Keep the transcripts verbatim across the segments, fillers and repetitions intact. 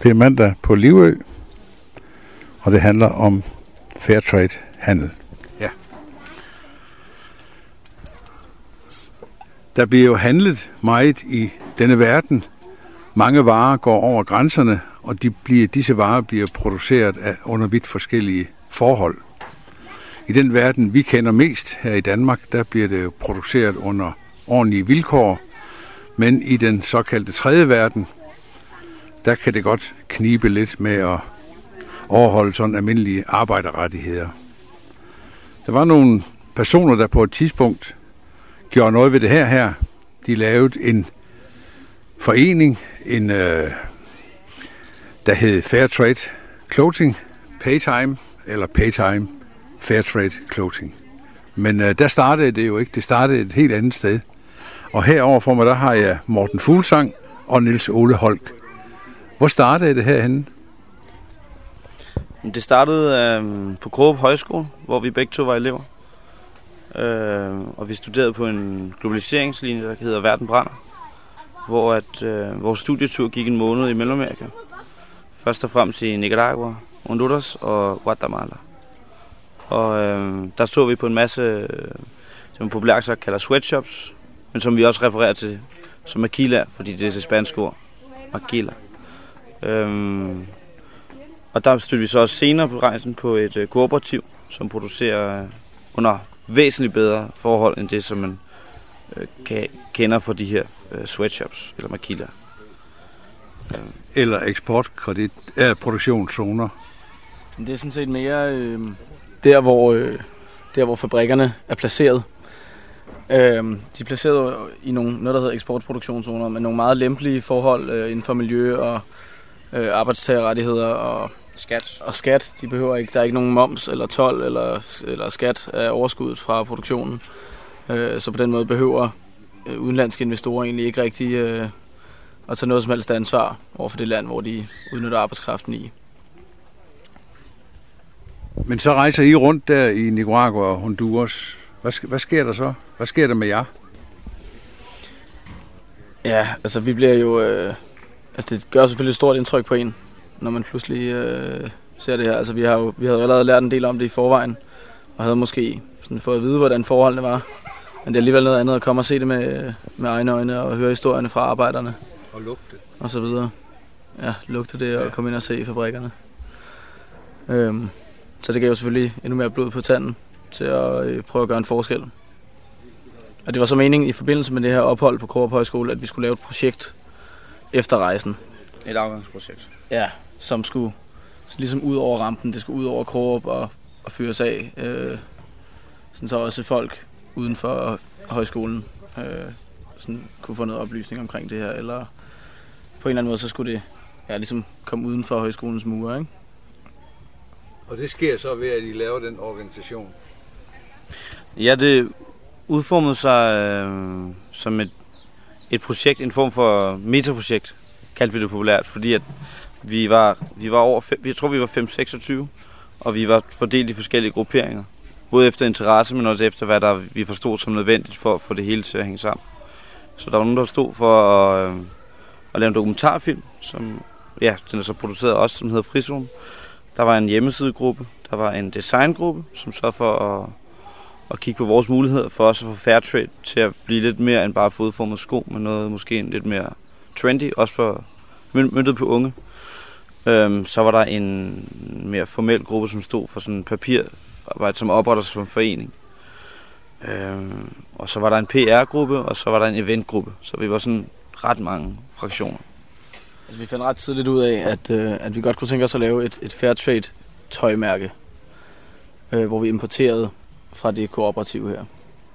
Det er mandag på Livø, og det handler om Fairtrade handel. Ja. Der bliver jo handlet meget i denne verden. Mange varer går over grænserne, og de bliver, disse varer bliver produceret af, under vidt forskellige forhold. I den verden, vi kender mest her i Danmark, der bliver det jo produceret under ordentlige vilkår, men i den såkaldte tredje verden, der kan det godt knibe lidt med at overholde sådan almindelige arbejderrettigheder. Der var nogle personer, der på et tidspunkt gjorde noget ved det her her. De lavede en forening, en, øh, der hed Fairtrade Clothing Paytime, eller Paytime Fairtrade Clothing. Men øh, der startede det jo ikke. Det startede et helt andet sted. Og herover for mig, der har jeg Morten Fuglsang og Niels Ole Holk. Hvor startede det herhenne? Det startede øh, på Krogerup Højskole, hvor vi begge to var elever. Øh, og vi studerede på en globaliseringslinje, der hedder Verden brænder. Hvor at, øh, vores studietur gik en måned i Mellemamerika. Først og fremmest i Nicaragua, Honduras og Guatemala. Og øh, der så vi på en masse, øh, som populært sagt kalder sweatshops, men som vi også refererer til som maquila, fordi det er det spanske ord. Maquila. Øhm, og der stødte vi så også senere på rejsen på et øh, kooperativ, som producerer øh, under væsentligt bedre forhold end det, som man øh, kan, kender fra de her øh, sweatshops eller maquila. Øhm. Eller eksportkredit, eller produktionszoner. Det er sådan set mere øh, der, hvor, øh, der, hvor fabrikkerne er placeret. Øh, de er placeret i nogle, noget, der hedder eksportproduktionszoner, med nogle meget lempelige forhold øh, inden for miljø og øh, arbejdstagerrettigheder og skat. Og skat. De behøver ikke, der er ikke nogen moms eller told eller, eller skat af overskuddet fra produktionen. Øh, så på den måde behøver øh, udenlandske investorer egentlig ikke rigtig øh, at tage noget som helst ansvar over for det land, hvor de udnytter arbejdskraften i. Men så rejser I rundt der i Nicaragua og Honduras. Hvad, sk- hvad sker der så? Hvad sker der med jer? Ja, altså vi bliver jo... Øh, altså det gør selvfølgelig et stort indtryk på en, når man pludselig øh, ser det her. Altså vi har jo vi havde allerede lært en del om det i forvejen, og havde måske sådan fået at vide, hvordan forholdene var. Men det er alligevel noget andet at komme og se det med, med egne øjne og høre historierne fra arbejderne. Og lugte. Og så videre. Ja, lugte det og ja. Komme ind og se fabrikkerne. Øhm, så det gav jo selvfølgelig endnu mere blod på tanden til at øh, prøve at gøre en forskel. Og det var så meningen i forbindelse med det her ophold på Krogerup Højskole, at vi skulle lave et projekt efter rejsen. Et afgangsprojekt. Ja, som skulle ligesom ud over rampen, det skulle ud over Krogerup og, og fyres af. Øh, sådan så også folk uden for højskolen øh, sådan kunne få noget oplysning omkring det her. Eller på en eller anden måde, så skulle det ja, ligesom komme uden for højskolens mure, ikke? Og det sker så ved, at I laver den organisation? Ja, det udformede sig øh, som et, et projekt, en form for metaprojekt, kaldte vi det populært, fordi at vi var, vi var over, fem, jeg tror vi var fem seksogtyve, og vi var fordelt i forskellige grupperinger. Både efter interesse, men også efter, hvad der vi forstod som nødvendigt for at få det hele til at hænge sammen. Så der var nogen, der stod for at, øh, at lave en dokumentarfilm, som ja, den er så produceret også, som hedder Frizone. Der var en hjemmesidegruppe, der var en designgruppe, som sørger for at, at kigge på vores muligheder for os at få Fairtrade til at blive lidt mere end bare fodformet sko, men noget måske en lidt mere trendy, også for møntet på unge. Øhm, så var der en mere formel gruppe, som stod for sådan papirarbejde, som opretter sig som forening. Øhm, og så var der en P R-gruppe, og så var der en eventgruppe, så vi var sådan ret mange fraktioner. Altså, vi fandt ret tidligt ud af, at, øh, at vi godt kunne tænke os at lave et, et Fairtrade tøjmærke, øh, hvor vi importerede fra det kooperativ her.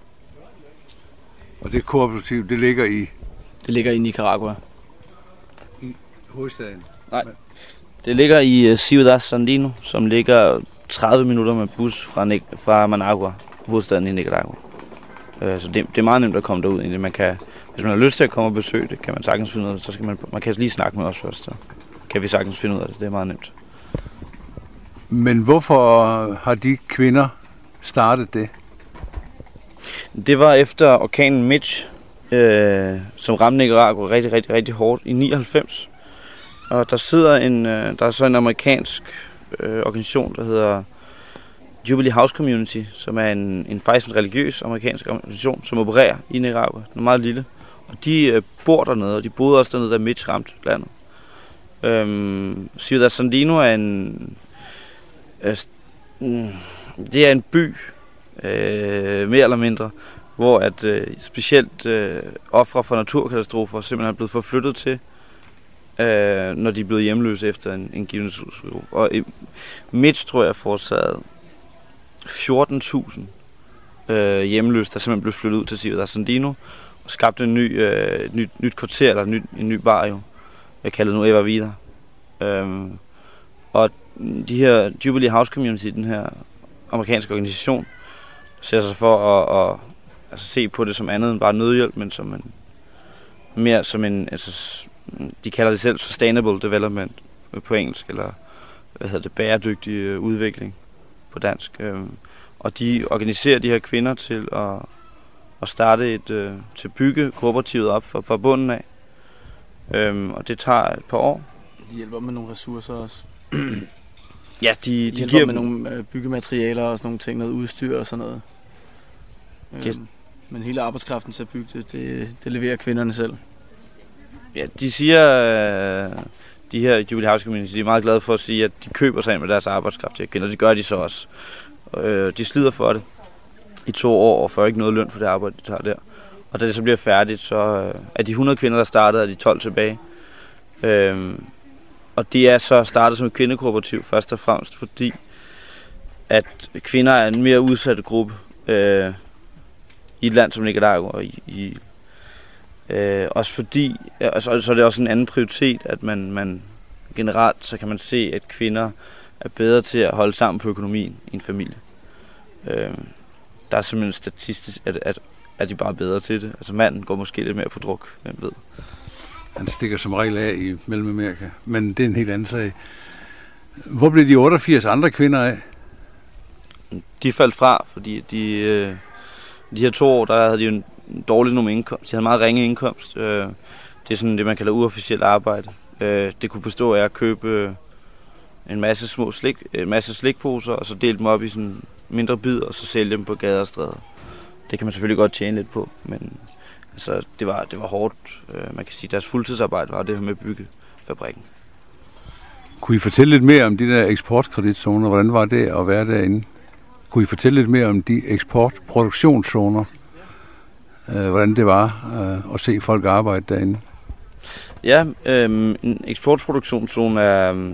Og det kooperativ, det ligger i? Det ligger i Nicaragua. I hovedstaden? Nej, det ligger i uh, Ciudad Sandino, som ligger tredive minutter med bus fra, fra Managua, hovedstaden i Nicaragua. Uh, så det, det er meget nemt at komme derud. Egentlig. Man kan, hvis man har lyst til at komme og besøge det, kan man sagtens finde ud af det. Så skal man, man kan lige snakke med os først, så kan vi sagtens finde ud af det. Det er meget nemt. Men hvorfor har de kvinder startet det? Det var efter orkanen Mitch, øh, som ramte Nicaragua rigtig, rigtig, rigtig hårdt i nioghalvfems. Og der sidder en, øh, der er så en amerikansk øh, organisation, der hedder Jubilee House Community, som er en, en faktisk en religiøs amerikansk organisation, som opererer i Nicaragua. Den er meget lille. Og de øh, bor dernede, og de boede også dernede, der Mitch ramte landet. Øhm, Ciudad Sandino er en... Øh, det er en by, øh, mere eller mindre, hvor at øh, specielt øh, ofre for naturkatastrofer simpelthen er blevet forflyttet til, øh, når de er blevet hjemløse efter en, en given katastrofe. Og i Mitch, tror jeg, forårsaget fjorten tusind øh, hjemløse, der simpelthen blev flyttet ud til Ciudad Sandino, og skabte en ny, øh, nyt, nyt kvarter, eller en ny, en ny barrio. Jeg kalder det nu Eva Vida. Øhm, og de her Jubilee House Community, den her amerikanske organisation, ser sig for at, at altså se på det som andet end bare nødhjælp, men som en, mere som en, altså, de kalder det selv sustainable development på engelsk, eller hvad hedder det, bæredygtig udvikling på dansk. Øhm, og de organiserer de her kvinder til at, at starte et, øh, til at bygge kooperativet op fra, fra bunden af. Øhm, og det tager et par år. De hjælper med nogle ressourcer også. Ja, de, de, de hjælper giver med nogle øh, byggematerialer og sådan nogle ting, noget udstyr og sådan noget. Øhm, yes. Men hele arbejdskraften til at bygge det, det, det leverer kvinderne selv. Ja, de siger, øh, de her Jubilee House Community, de er meget glade for at sige, at de køber sig ind med deres arbejdskraft til kvinder. Det gør de så også. Øh, de slider for det i to år og får ikke noget løn for det arbejde, de tager der. Og da det så bliver færdigt, så øh, er de hundrede kvinder, der startede, er de tolv tilbage. Øhm, og det er så startet som et kvindekooperativ først og fremmest, fordi at kvinder er en mere udsat gruppe øh, i et land som Nicaragua. Og i, i, øh, også fordi, og så, så er det også en anden prioritet, at man, man generelt, så kan man se, at kvinder er bedre til at holde sammen på økonomien i en familie. Øh, der er simpelthen statistisk, at, at er de bare bedre til det. Altså manden går måske lidt mere på druk, hvem ved. Han stikker som regel af i Mellemamerika, men det er en helt anden sag. Hvor blev de otteogfirs andre kvinder af? De faldt fra, fordi de, øh, de her to år, der havde de jo en dårlig nummer indkomst. De havde en meget ringe indkomst. Øh, det er sådan det, man kalder uofficielt arbejde. Øh, det kunne bestå af at købe en masse små slik, en masse slikposer, og så dele dem op i sådan mindre bidder, og så sælge dem på gader og stræder. Det kan man selvfølgelig godt tjene lidt på, men altså, det, var, det var hårdt. Øh, man kan sige, at deres fuldtidsarbejde var det her med at bygge fabrikken. Kunne I fortælle lidt mere om de der eksportkreditzoner? Hvordan var det at være derinde? Kunne I fortælle lidt mere om de eksportproduktionszoner? Øh, hvordan det var øh, at se folk arbejde derinde? Ja, øh, en eksportproduktionszone er,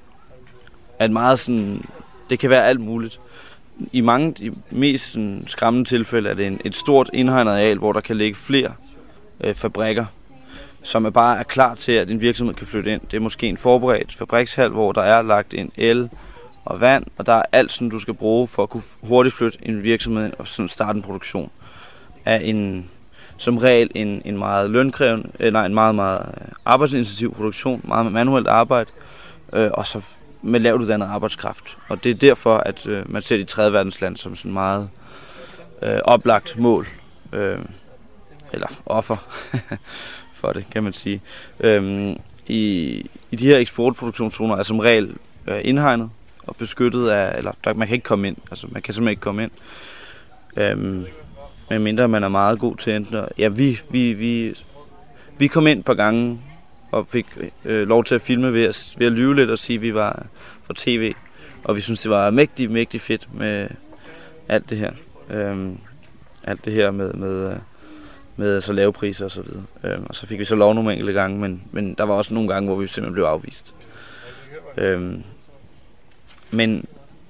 er meget sådan... Det kan være alt muligt. I mange de mest sådan, skræmmende tilfælde er det en, et stort indhegnet areal, hvor der kan ligge flere øh, fabrikker, som er bare er klar til, at en virksomhed kan flytte ind. Det er måske en forberedt fabrikshal, hvor der er lagt en el og vand, og der er alt, som du skal bruge for at kunne hurtigt flytte en virksomhed og sådan starte en produktion af en, som regel en, en meget lønkrævende, eller en meget, meget arbejdsintensiv produktion, meget manuelt arbejde, øh, og så med lavt uddannet arbejdskraft. Og det er derfor, at øh, man ser de tredje verdensland som sådan meget øh, oplagt mål, øh, eller offer for det, kan man sige. Øhm, i, I de her eksportproduktionszoner er som regel øh, indhegnet og beskyttet af, eller der, man kan ikke komme ind, altså man kan simpelthen ikke komme ind, øhm, medmindre man er meget god til enten. Ja, vi, vi, vi, vi kom ind et par gange og fik øh, lov til at filme ved at, ved at lyve lidt og sige, at vi var fra tv. Og vi synes, det var mægtig, mægtig fedt med alt det her. Øhm, alt det her med, med, med så lave priser og så videre. Øhm, og så fik vi så lov nogle enkelte gange, men, men der var også nogle gange, hvor vi simpelthen blev afvist. Øhm, men...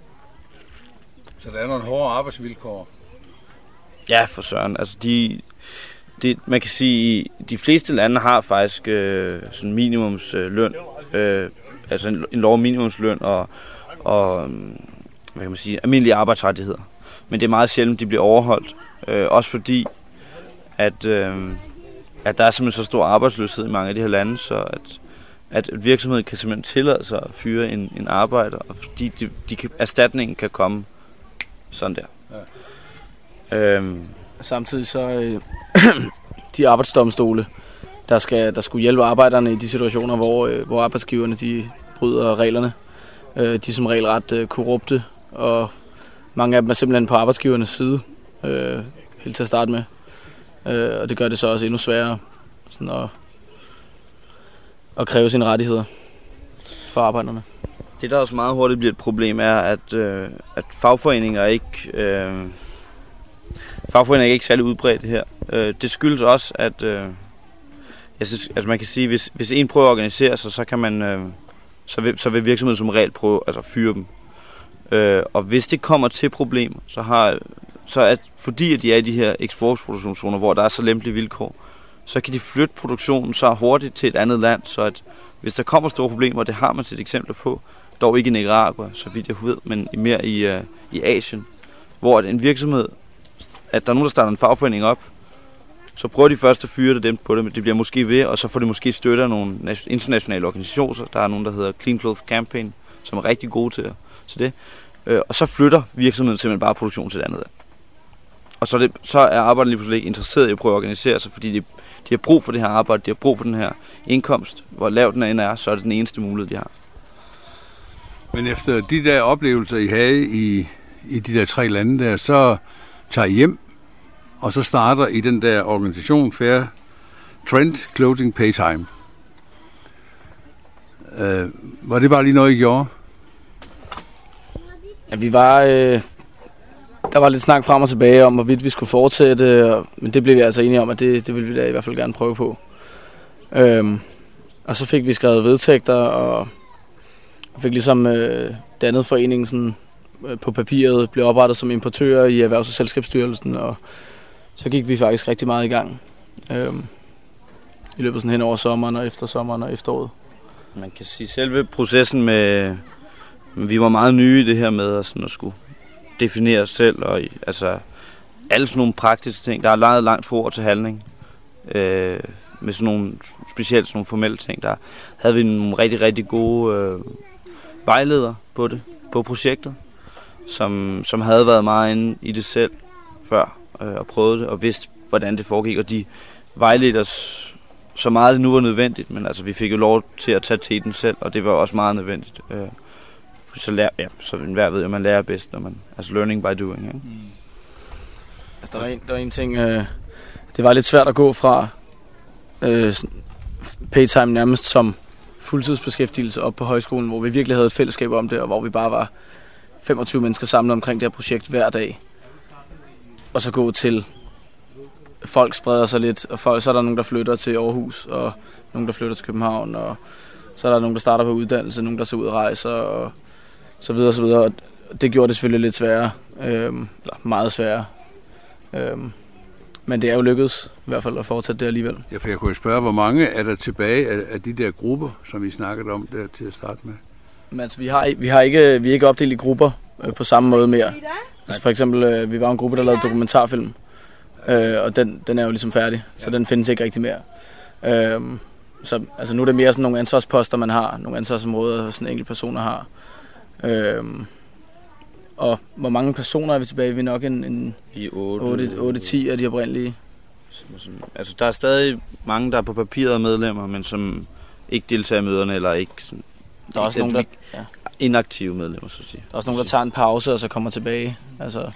Så der er nogle hårde arbejdsvilkår? Ja, for søren. Altså, de... Det, man kan sige, at de fleste lande har faktisk øh, sådan minimumsløn, øh, altså en, en lov minimumsløn og, og hvad kan man sige, almindelige arbejdsrettigheder. Men det er meget sjældent, de bliver overholdt. Øh, også fordi, at, øh, at der er simpelthen så stor arbejdsløshed i mange af de her lande, så at, at virksomheden kan simpelthen tillade sig at fyre en, en arbejder, og fordi de, de kan, erstatningen kan komme sådan der. Ja. Øh, Samtidig så øh, de arbejdsdomstole, der, skal, der skulle hjælpe arbejderne i de situationer, hvor, øh, hvor arbejdsgiverne de bryder reglerne. Øh, de er som regel ret øh, korrupte, og mange af dem er simpelthen på arbejdsgivernes side, øh, helt til at starte med. Øh, og det gør det så også endnu sværere sådan at, at kræve sine rettigheder for arbejderne. Det, der også meget hurtigt bliver et problem, er, at, øh, at fagforeninger ikke øh, fagforeninger er ikke særlig udbredt her. Øh, det skyldes også, at øh, jeg synes, altså man kan sige, hvis hvis en prøver at organisere sig, så kan man øh, så vil så vil virksomheden som regel prøve altså fyre dem. Øh, og hvis det kommer til problemer, så har så at fordi at de er i de her eksportproduktionszoner, hvor der er så lempelige vilkår, så kan de flytte produktionen så hurtigt til et andet land, så at hvis der kommer store problemer, det har man set eksempler på, dog ikke i Nicaragua, så vidt jeg ved, men mere i, uh, i Asien, hvor en virksomhed, at der er nogen, der starter en fagforening op, så prøver de først at fyre det dem på det, men det bliver måske ved, og så får de måske støtte af nogle internationale organisationer. Der er nogen, der hedder Clean Clothes Campaign, som er rigtig gode til, til det. Uh, og så flytter virksomheden simpelthen bare produktion til et andet land. Og så er, det, så er arbejderne lige pludselig ikke interesseret i at prøve at organisere sig, fordi de, de har brug for det her arbejde, de har brug for den her indkomst. Hvor lav den end er, så er det den eneste mulighed, de har. Men efter de der oplevelser, I havde i, i de der tre lande der, så tager I hjem, og så starter I den der organisation Fair Trend Clothing Paytime. Øh, var det bare lige noget, I gjorde? Ja, vi var... Øh, der var lidt snak frem og tilbage om, hvorvidt vi skulle fortsætte, men det blev vi altså enige om, at det, det ville vi da i hvert fald gerne prøve på. Øhm, og så fik vi skrevet vedtægter, og fik ligesom øh, dannet foreningen sådan, øh, på papiret, blev oprettet som importører i Erhvervs- og Selskabsstyrelsen, og så gik vi faktisk rigtig meget i gang. Øhm, I løbet sådan hen over sommeren og efter sommeren og efteråret. Man kan sige, selve processen med, vi var meget nye i det her med at, sådan, at skulle definere os selv, og altså alle sådan nogle praktiske ting. Der er langt, langt fra ord til handling. Øh, med sådan nogle, specielt sådan nogle formelle ting. Der havde vi nogle rigtig, rigtig gode øh, vejledere på det, på projektet, som, som havde været meget inde i det selv før, øh, og prøvet det, og vidste, hvordan det foregik, og de vejledte os så meget det nu var nødvendigt, men altså vi fik jo lov til at tage teten selv, og det var også meget nødvendigt. Øh, for så lærer, ja, så enhver ved, at man lærer bedst, når man, altså learning by doing, ikke? Mm. Altså der var en, der var en ting, øh, det var lidt svært at gå fra øh, paytime nærmest som fuldtidsbeskæftigelse op på højskolen, hvor vi virkelig havde et fællesskab om det, og hvor vi bare var femogtyve mennesker samlet omkring det her projekt hver dag. Og så gå til, folk spreder sig lidt, og folk, så er der nogen, der flytter til Aarhus, og nogen, der flytter til København, og så er der nogen, der starter på uddannelse, nogen, der så ud og rejser, og så videre, og så videre. Og det gjorde det selvfølgelig lidt sværere, øhm, eller meget sværere. Øhm, men det er jo lykkedes, i hvert fald, at fortsætte det alligevel. Ja, for jeg kunne spørge, hvor mange er der tilbage af, af de der grupper, som vi snakkede om der til at starte med? Men altså, vi har, vi har ikke, vi er ikke opdelt i grupper øh, på samme måde mere. Altså for eksempel, øh, vi var en gruppe, der lavede dokumentarfilm, øh, og den, den er jo ligesom færdig, så den findes ikke rigtig mere. Øh, så altså, nu er det mere sådan nogle ansvarsposter, man har, nogle ansvarsområder, sådan enkelte personer har. Øh, og hvor mange personer er vi tilbage? Vi er nok en, en otte ti af de oprindelige. Altså, der er stadig mange, der er på papiret medlemmer, men som ikke deltager i møderne, eller ikke sådan... Der er også nogen, der... Ja. Inaktive medlemmer, så at sige. Der er også nogen, der tager en pause, og så kommer tilbage. Altså,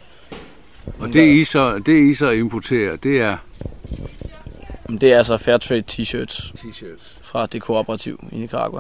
og det I så, det I så importerer, det er... Det er altså Fairtrade t-shirts. T-shirts. Fra det kooperativ i Nicaragua.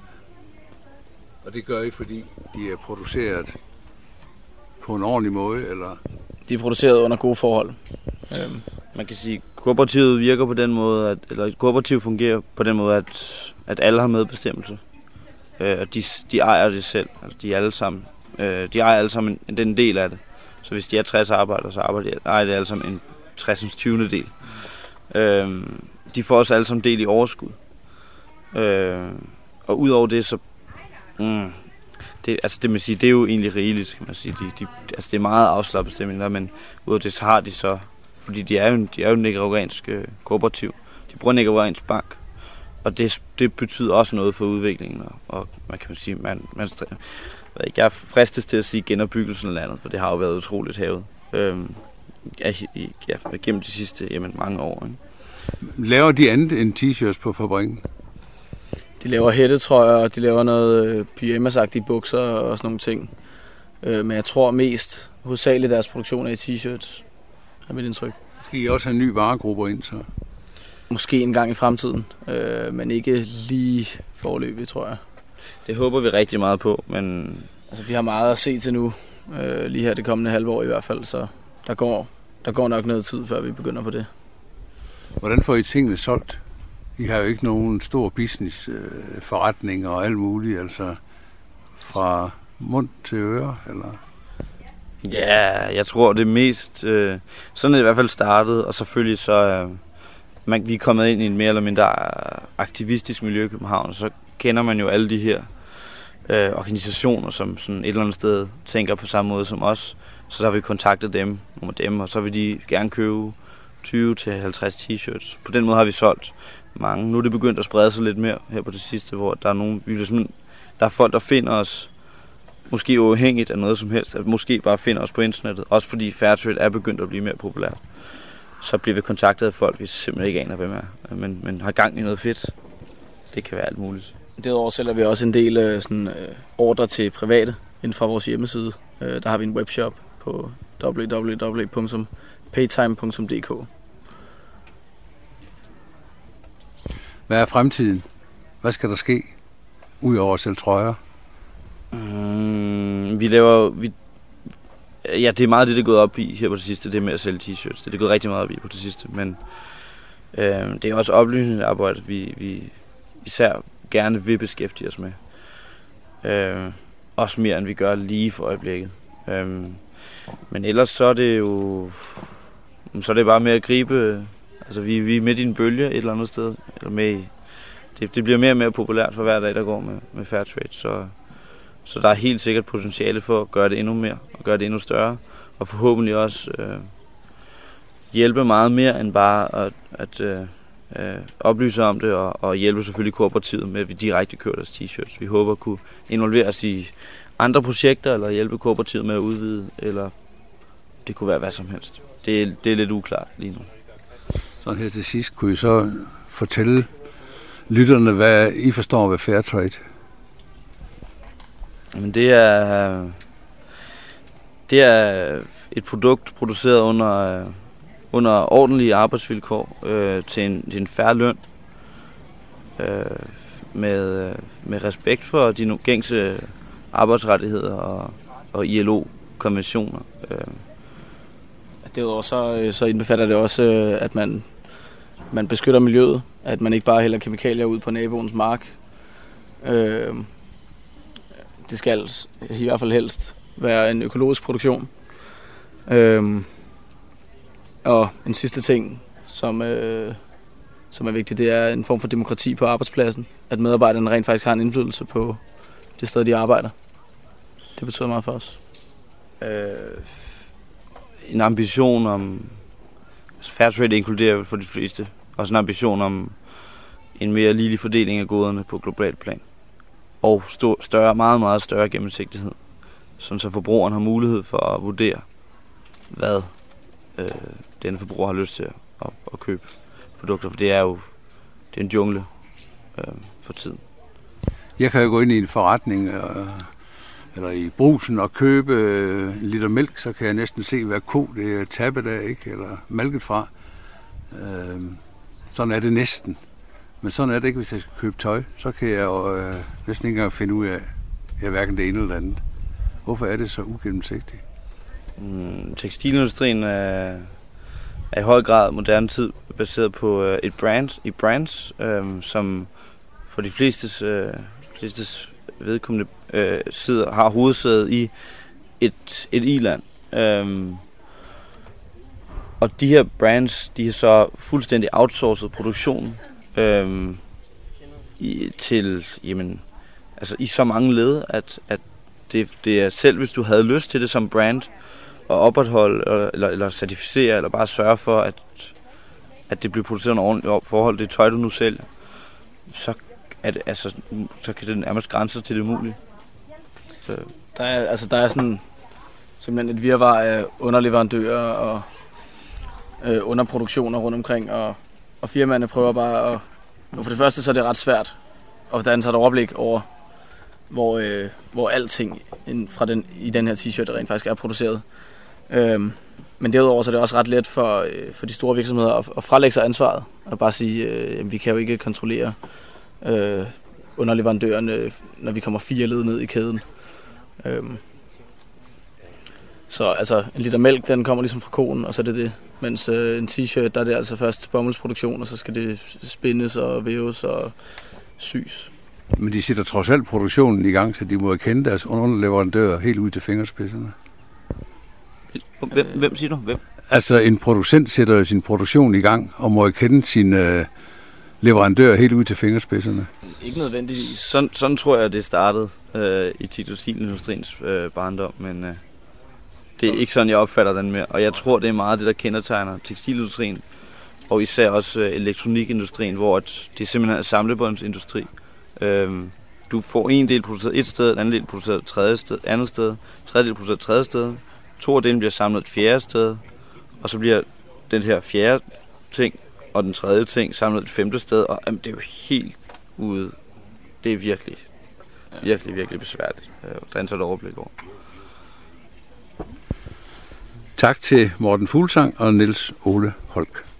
Og det gør I, fordi de er produceret på en ordentlig måde, eller? De er produceret under gode forhold. Øhm. Man kan sige, at kooperativet virker på den måde, at, eller kooperativet fungerer på den måde, at, at alle har medbestemmelse. Øh, og de, de ejer det selv. Altså, de er alle sammen, øh, de ejer alle sammen en, den del af det. Så hvis de er tres arbejdere, så arbejder de, ejer de alle sammen en tres tyvende del. Øh, de får også alle sammen del i overskud. Øh, og udover det, så... Mm, det, altså det, man siger, det er jo egentlig rigeligt, kan man sige. De, de, altså det er meget afslappet stemning der, men udover det, så har de så... Fordi de er jo, de er jo en nicaraguansk øh, kooperativ. De bruger Nicaraguansk bank. Og det, det betyder også noget for udviklingen, og, og man kan sige, man, man jeg er fristes til at sige genopbyggelsen af landet, for det har jo været utroligt havet øhm, ja, gennem de sidste jamen, mange år. Ikke? Laver de andet end t-shirts på fabrikken? De laver hættetrøjer, og de laver noget pyjamasagtige bukser og sådan nogle ting. Men jeg tror mest hovedsageligt deres produktion er i t-shirts, er mit indtryk. Skal I også have nye varegrupper ind, så? Måske en gang i fremtiden, men ikke lige foreløbig, tror jeg. Det håber vi rigtig meget på, men... Altså, vi har meget at se til nu, lige her det kommende halve år i hvert fald, så der går, der går nok noget tid, før vi begynder på det. Hvordan får I tingene solgt? I har jo ikke nogen stor business, øh, forretning og alt muligt, altså fra mund til øre, eller? Ja, jeg tror det er mest, øh, sådan er det i hvert fald startet, og selvfølgelig så, øh, man, vi er kommet ind i en mere eller mindre aktivistisk miljø i København, og så kender man jo alle de her øh, organisationer, som sådan et eller andet sted tænker på samme måde som os, så der har vi kontaktet dem, nogle af dem, og så vil de gerne købe tyve til halvtreds t-shirts. På den måde har vi solgt mange. Nu er det begyndt at sprede sig lidt mere her på det sidste, hvor der er nogen, vi der er folk, der finder os måske uafhængigt af noget som helst, at måske bare finder os på internettet, også fordi Fairtrade er begyndt at blive mere populært. Så bliver vi kontaktet af folk, vi simpelthen ikke aner, hvem er, men, men har gang i noget fedt. Det kan være alt muligt. Derudover sælger vi også en del sådan, ordre til private inden fra vores hjemmeside. Der har vi en webshop på w w w punktum paytime punktum d k. Hvad er fremtiden? Hvad skal der ske, udover at sælge trøjer? Mm, vi laver... Vi, ja, det er meget det, der er gået op i her på det sidste, det med at sælge t-shirts. Det er det gået rigtig meget op i på det sidste, men øh, det er også oplysningsarbejde, vi, vi især gerne vil beskæftige os med. Øh, også mere, end vi gør lige for øjeblikket. Øh, men ellers så er det jo... Så er det bare med at gribe... Altså, vi, vi er midt i en bølge et eller andet sted. Eller med i, det, det bliver mere og mere populært for hver dag, der går med, med Fairtrade. Så, så der er helt sikkert potentiale for at gøre det endnu mere, og gøre det endnu større. Og forhåbentlig også øh, hjælpe meget mere, end bare at, at øh, øh, oplyse om det, og, og hjælpe selvfølgelig kooperativet med, at vi direkte kører deres t-shirts. Vi håber at kunne involvere os i andre projekter, eller hjælpe kooperativet med at udvide, eller det kunne være hvad som helst. Det, det er lidt uklart lige nu. Sådan her til sidst, kunne I så fortælle lytterne, hvad I forstår ved Fairtrade? Jamen det er, det er et produkt produceret under, under ordentlige arbejdsvilkår øh, til, en, til en fair løn, øh, med, med respekt for de gængse arbejdsrettigheder og, og I L O-konventioner. Øh. Derudover så, så indbefatter det også, at man, man beskytter miljøet, at man ikke bare hælder kemikalier ud på naboens mark. Øh, det skal i hvert fald helst være en økologisk produktion. Øh, og en sidste ting, som, øh, som er vigtigt, det er en form for demokrati på arbejdspladsen. At medarbejderne rent faktisk har en indflydelse på det sted, de arbejder. Det betyder meget for os. Øh, en ambition om... Altså Fairtrade inkluderer for de fleste også en ambition om en mere ligelig fordeling af goderne på globalt plan. Og stor, større, meget, meget større gennemsigtighed. Sådan så forbrugeren har mulighed for at vurdere, hvad øh, denne forbruger har lyst til at, at, at købe produkter. For det er jo det er en jungle øh, for tiden. Jeg kan jo gå ind i en forretning... Øh eller i Brugsen og købe en liter mælk, så kan jeg næsten se, hvad ko det er tappet af, ikke? Eller malket fra. Øh, sådan er det næsten. Men sådan er det ikke, hvis jeg skal købe tøj. Så kan jeg jo øh, næsten ikke engang finde ud af, ja, hverken det ene eller andet. Hvorfor er det så ugennemsigtigt? Mm, tekstilindustrien er, er i høj grad moderne tid baseret på øh, et brand, i brands, øh, som for de flestes, øh, flestes vedkommende øh, sidder, har hovedsædet i et, et i-land. Øhm, og de her brands, de har så fuldstændig outsourcet produktionen øhm, i, til, jamen, altså i så mange led, at, at det, det er selv, hvis du havde lyst til det som brand, at opretholde, eller, eller certificere, eller bare sørge for, at, at det bliver produceret under ordentligt forhold, det tøj, du nu sælger, så at, altså, så kan det nærmest grænse til det mulige. Så. Der er, altså, der er sådan simpelthen et virvar af underleverandører og øh, underproduktioner rundt omkring, og og firmaerne prøver bare at... For det første så er det ret svært, og for det andet så er der overblik over, hvor, øh, hvor alting fra den, i den her t-shirt rent faktisk er produceret. Øhm, men derudover så er det også ret let for, øh, for de store virksomheder at, at frelægge sig ansvaret, og bare sige, øh, vi kan jo ikke kontrollere øh, underleverandørerne, når vi kommer fire led ned i kæden. Øhm, så altså, en liter mælk, den kommer ligesom fra koen, og så er det det. Mens øh, en t-shirt, der er det altså først bomuldsproduktion, og så skal det spindes og væves og sys. Men de sætter trods alt produktionen i gang, så de må kende deres underleverandører helt ud til fingerspidserne. Hvem, hvem siger du? Hvem? Altså en producent sætter sin produktion i gang, og må kende sine øh, leverandører helt ud til fingerspidserne. Ikke nødvendigvis. Sådan, sådan tror jeg, det startede øh, i tekstilindustriens øh, barndom, men øh, det er ikke sådan, jeg opfatter den mere. Og jeg tror, det er meget det, der kendetegner tekstilindustrien, og især også øh, elektronikindustrien, hvor at det simpelthen er samlebåndsindustri. Øh, du får en del produceret et sted, en anden del produceret et tredje sted, andet sted, tredje del produceret et tredje sted, to af delen bliver samlet et fjerde sted, og så bliver den her fjerde ting og den tredje ting samlet et femte sted, og jamen, det er jo helt ude. Det er virkelig, virkelig, virkelig besværligt. Der er et overblik over. Tak til Morten Fuglsang og Niels Ole Holck.